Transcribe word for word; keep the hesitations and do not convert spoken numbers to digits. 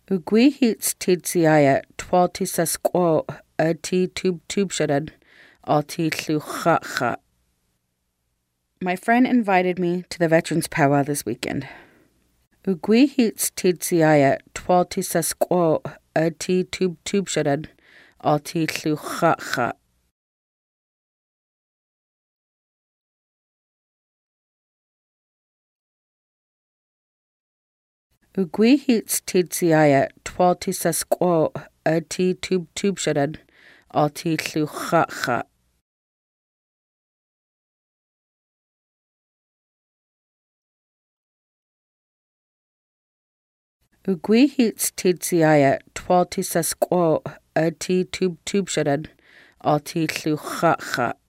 Ugui hits tidsiaya twalti sa squo a ti tube tube shadan alti luchacha. My friend invited me to the Veterans Powwow this weekend. Ugui hits tidsiaya twalti sa squo a ti tube tube shadan alti luchacha. Ugui hits tidsiaya twalti sa squo a ti tube tube shadan alti luchacha. Ugui hits tidsiaya twalti sa squo a ti tube tube shadan alti luchacha.